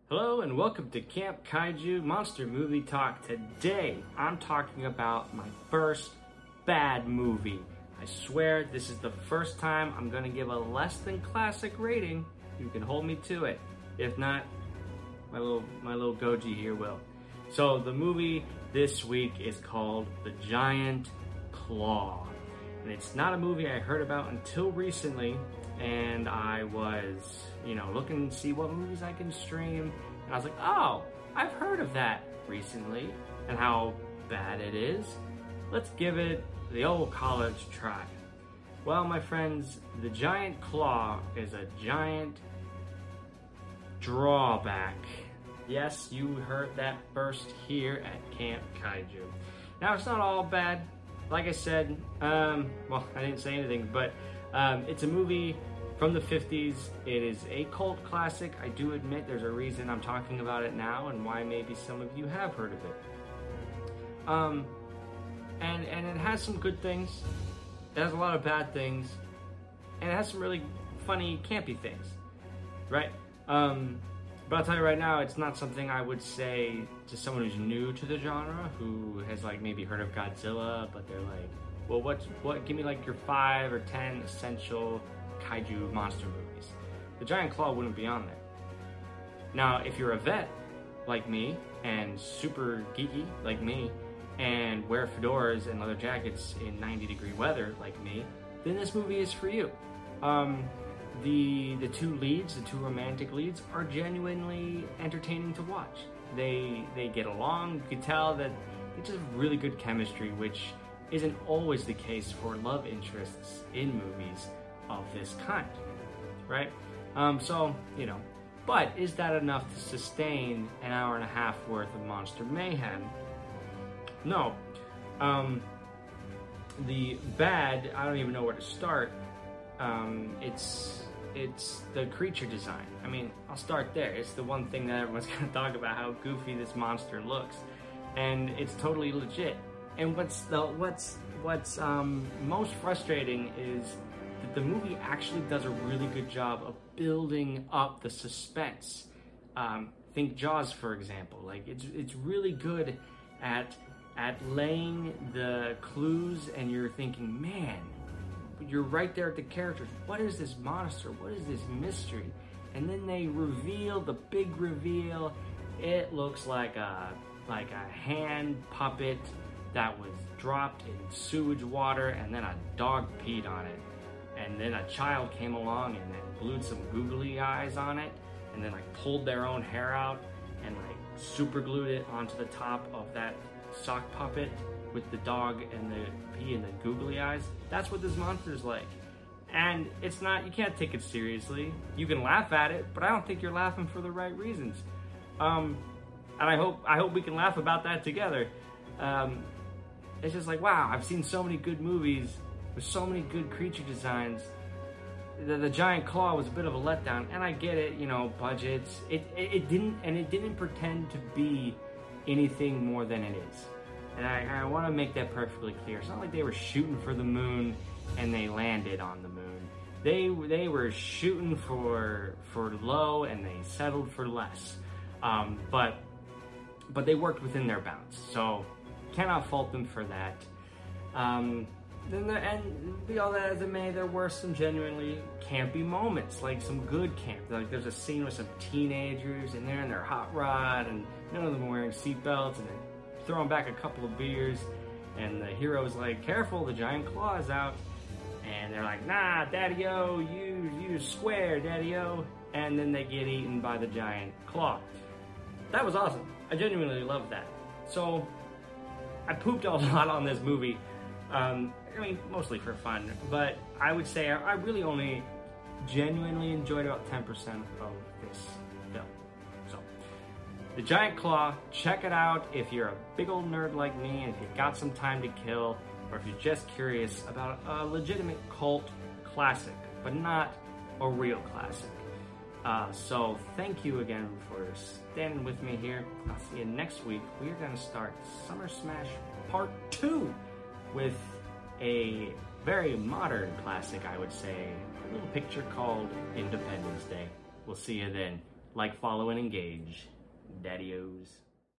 Hello and welcome to Camp Kaiju Monster Movie Talk. Today, I'm talking about my first bad movie. I swear this is the first time I'm gonna give a less than classic rating. You can hold me to it. If not, my little Goji here will. So the movie this week is called The Giant Claw. And it's not a movie I heard about until recently. And I was, looking to see what movies I can stream. And I was like, oh, I've heard of that recently and how bad it is. Let's give it the old college try. Well, my friends, The Giant Claw is a giant drawback. Yes, you heard that first here at Camp Kaiju. Now, it's not all bad. Like I said, I didn't say anything, but it's a movie from the 50s. It is a cult classic. I do admit there's a reason I'm talking about it now and why maybe some of you have heard of it. And it has some good things. It has a lot of bad things. And it has some really funny, campy things, right? But I'll tell you right now, it's not something I would say to someone who's new to the genre, who has maybe heard of Godzilla, but they're like, well, what? Give me your 5 or 10 essential kaiju monster movies. The Giant Claw wouldn't be on there. Now, if you're a vet like me and super geeky like me and wear fedoras and leather jackets in 90-degree weather like me, then this movie is for you. The two leads, the two romantic leads, are genuinely entertaining to watch. They get along. You can tell that they just have really good chemistry, which isn't always the case for love interests in movies of this kind, right? But is that enough to sustain an hour and a half worth of monster mayhem? No. The bad, I don't even know where to start. It's the creature design. I mean, I'll start there. It's the one thing that everyone's gonna talk about, how goofy this monster looks, and it's totally legit. And what's most frustrating is that the movie actually does a really good job of building up the suspense. Think Jaws, for example. It's really good at laying the clues, and you're thinking, man, you're right there at the characters. What is this monster? What is this mystery? And then they reveal the big reveal. It looks like a hand puppet that was dropped in sewage water, and then a dog peed on it. And then a child came along and then glued some googly eyes on it, and then pulled their own hair out and super glued it onto the top of that sock puppet with the dog and the pee and the googly eyes. That's what this monster is like. And it's not, you can't take it seriously. You can laugh at it, but I don't think you're laughing for the right reasons. And I hope we can laugh about that together. It's just wow, I've seen so many good movies with so many good creature designs. The Giant Claw was a bit of a letdown, and I get it, budgets. It didn't pretend to be anything more than it is. And I want to make that perfectly clear. It's not like they were shooting for the moon and they landed on the moon. They were shooting for low and they settled for less. But they worked within their bounds. So cannot fault them for that. And be all that as it may, there were some genuinely campy moments, some good camp. There's a scene with some teenagers and they're in their hot rod and none of them are wearing seatbelts, and they're throwing back a couple of beers, and the hero's like, careful, the Giant Claw is out. And they're like, nah, daddy-o, you square, daddy-o. And then they get eaten by the Giant Claw. That was awesome. I genuinely loved that. So I pooped a lot on this movie. Mostly for fun, but I would say I really only genuinely enjoyed about 10% of this film. So, The Giant Claw, check it out if you're a big old nerd like me, and if you've got some time to kill, or if you're just curious about a legitimate cult classic, but not a real classic. So thank you again for standing with me here. I'll see you next week. We are going to start Summer Smash Part 2 with a very modern classic, I would say, a little picture called Independence Day. We'll see you then. Like, follow, and engage. Daddy-O's.